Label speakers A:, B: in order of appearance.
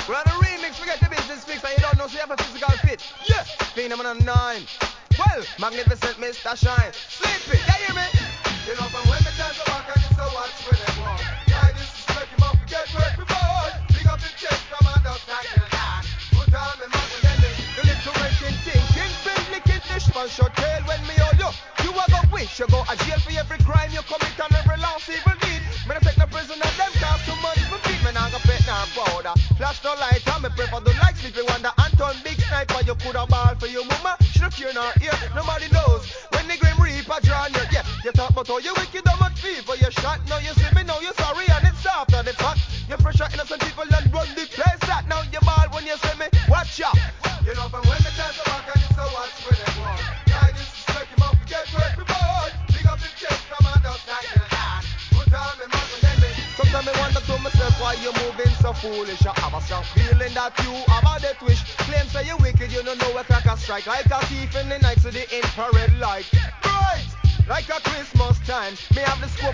A: We're on a remix, forget the business fix, and you don't know, so you have a physical fit. Yeah, Phenomenon 9. Well, magnificent Mr. Shine. Sleepy, you hear me? You know, from when the chance to walk, I used to watch where they walk. I used to strike him up, get work before. Big up the chest from a dog like the land. Put on me, man, and then the little wrecking thing. Kingpin, licking fish, man, short tail when me hold you. You a go wish, you go a jail for every crime you commit and every loss evil deed. Me not take no prisoner, them cost too much for feed. Me not go pet nor powder. Flash no light, and me prefer do like Sleepy Wonder. Anton Big Sniper, you coulda ball for your mama. She don't care nor ear, nobody knows. When the Grim Reaper draw you, yeah. You talk about how you wicked, how much fever you shot. Now you see me, now you sorry, and it's after the fact. You pressure innocent people and run the place that. Now you ball when you see me, watch out. You know from when the chance to walk, I used to watch where they walk. I used to strike him up, get work before. Big up the chest from a dog like the land. Put on me, man, and then me. Sometimes I wonder to myself why you moving so foolish. I have a strong feeling that you have a death wish. Claim say you wicked, you don't know where crack a strike. Like a thief in the night to the infrared light. Bright, like a Christmas time. Me have the scope